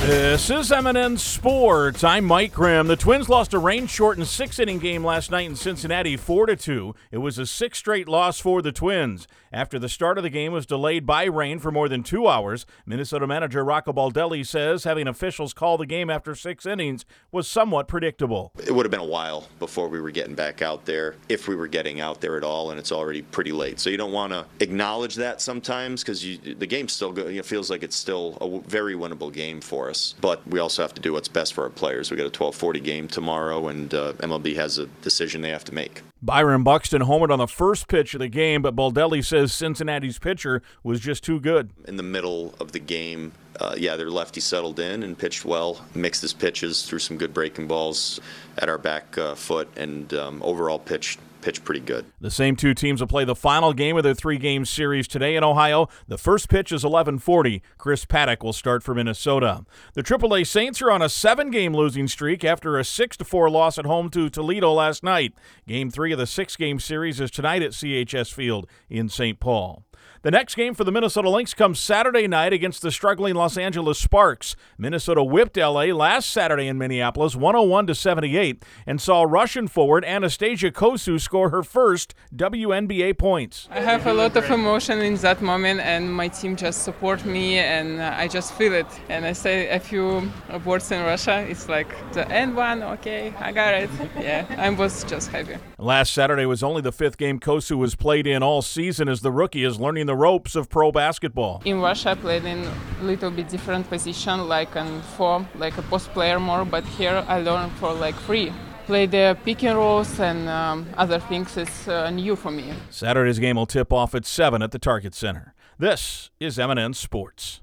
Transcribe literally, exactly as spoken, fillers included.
This is M and N Sports. I'm Mike Grimm. The Twins lost a rain-shortened six-inning game last night in Cincinnati, four to two. It was a sixth straight loss for the Twins. After the start of the game was delayed by rain for more than two hours, Minnesota manager Rocco Baldelli says having officials call the game after six innings was somewhat predictable. It would have been a while before we were getting back out there, if we were getting out there at all, and it's already pretty late. So you don't want to acknowledge that sometimes because the game's still good. It feels like it's still a very winnable game for us. But we also have to do what's best for our players. We got a twelve forty game tomorrow, and uh, M L B has a decision they have to make. Byron Buxton homered on the first pitch of the game, but Baldelli says Cincinnati's pitcher was just too good. In the middle of the game, uh, yeah, their lefty settled in and pitched well, mixed his pitches, threw some good breaking balls at our back uh, foot, and um, overall pitched pitched pretty good. The same two teams will play the final game of their three-game series today in Ohio. The first pitch is eleven forty. Chris Paddock will start for Minnesota. The triple A Saints are on a seven-game losing streak after a six to four loss at home to Toledo last night. Game three of the six-game series is tonight at C H S Field in Saint Paul. The next game for the Minnesota Lynx comes Saturday night against the struggling Los Angeles Sparks. Minnesota whipped L A last Saturday in Minneapolis one oh one to seventy-eight and saw Russian forward Anastasia Kosu score her first W N B A points. I have a lot of emotion in that moment, and my team just support me, and I just feel it. And I say a few words in Russia. It's like the end one, okay, I got it. Yeah, I was just happy. Last Saturday was only the fifth game Kosu has played in all season as the rookie is learning the ropes of pro basketball. In Russia, I played in a little bit different position, like in four, like a post player more, but here I learned for like three. Play the pick and rolls and um, other things is uh, new for me. Saturday's game will tip off at seven at the Target Center. This is M and N Sports.